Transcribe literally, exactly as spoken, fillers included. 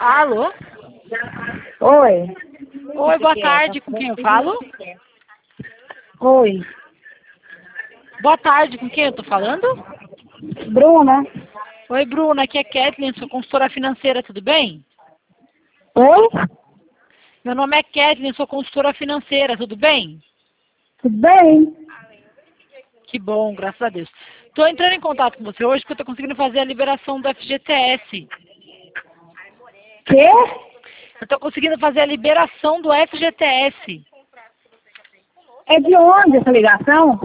Alô? Oi. Oi, boa tarde. Com quem eu falo? Oi. Boa tarde. Com quem eu tô falando? Bruna. Oi, Bruna. Aqui é Kathleen, sou consultora financeira. Tudo bem? Oi? Meu nome é Kathleen, sou consultora financeira. Tudo bem? Tudo bem? Que bom, graças a Deus. Estou entrando em contato com você hoje porque eu estou conseguindo fazer a liberação do F G T S. Quê? Eu estou conseguindo fazer a liberação do F G T S. É de onde essa ligação?